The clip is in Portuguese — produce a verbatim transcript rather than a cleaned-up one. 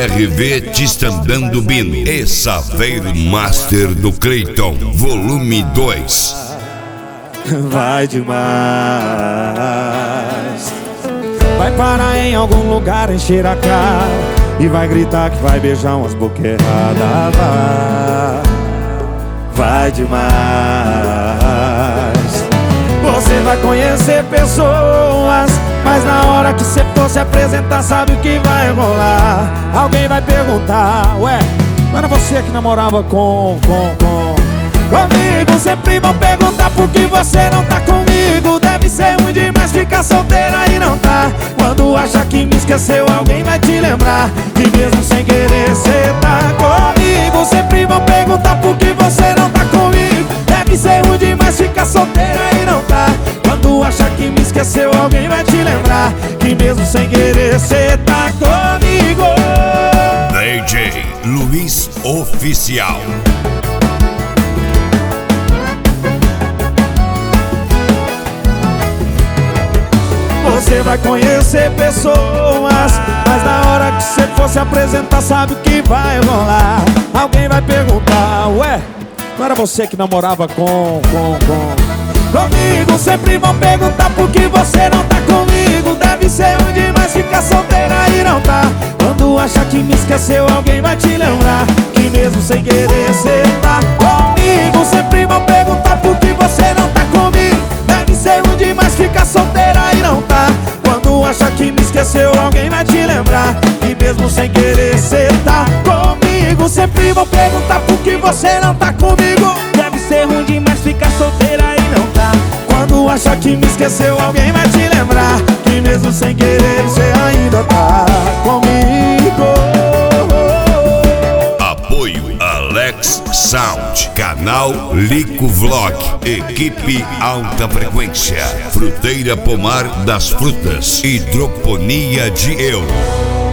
R V Tistandando Bino e Saveiro Master do Cleiton, volume dois. Vai demais. Vai parar em algum lugar, encher a cara e vai gritar que vai beijar umas boquerradas. Vai, vai demais. Você vai conhecer pessoas, mas na hora que você for se apresentar, sabe o que vai rolar? Alguém vai perguntar: ué, não era você que namorava com, com, com comigo? Sempre vão perguntar por que você não tá comigo. Deve ser ruim demais ficar solteira e não tá. Quando acha que me esqueceu, alguém vai te lembrar que mesmo sem querer cê tá comigo. Sempre vão perguntar por que você não tá comigo. Deve ser ruim demais ficar solteira e não tá. Quando acha que me esqueceu, alguém vai te lembrar que mesmo sem querer cê tá comigo. D J Luiz Oficial. Você vai conhecer pessoas, mas na hora que você for se apresentar, sabe o que vai rolar? Alguém vai perguntar: ué, não era você que namorava com, com, com comigo? Sempre vão perguntar por que você não tá comigo. Deve ser ruim demais ficar solteira e não tá. Quando acha que me esqueceu, alguém vai te lembrar que mesmo sem querer cê tá comigo. Sempre vão perguntar por que você não tá comigo. Deve ser ruim demais ficar solteira e não tá. Quando acha que me esqueceu, alguém vai te lembrar que mesmo sem querer cê tá comigo. Sempre vão perguntar por que você não tá comigo. Deve ser ruim demais ficar solteira e não tá. Quando acha que me esqueceu, alguém vai te lembrar que mesmo sem querer você ainda tá comigo. Apoio Alex Sound, canal Lico Vlog, equipe Alta Frequência, Fruteira Pomar das Frutas, Hidroponia de Euro.